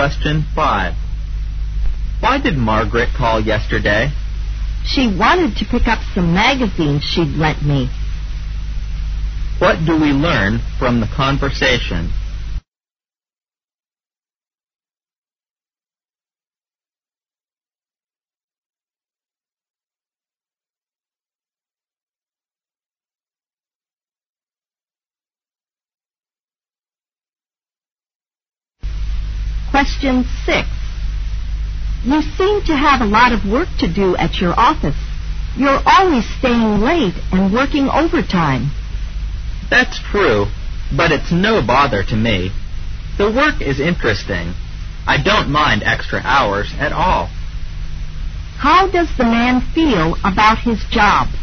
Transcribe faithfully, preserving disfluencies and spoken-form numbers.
Question five. Why did Margaret call yesterday? She wanted to pick up some magazines she'd lent me. What do we learn from the conversation? Question six. You seem to have a lot of work to do at your office. You're always staying late and working overtime. That's true, but it's no bother to me. The work is interesting. I don't mind extra hours at all. How does the man feel about his job?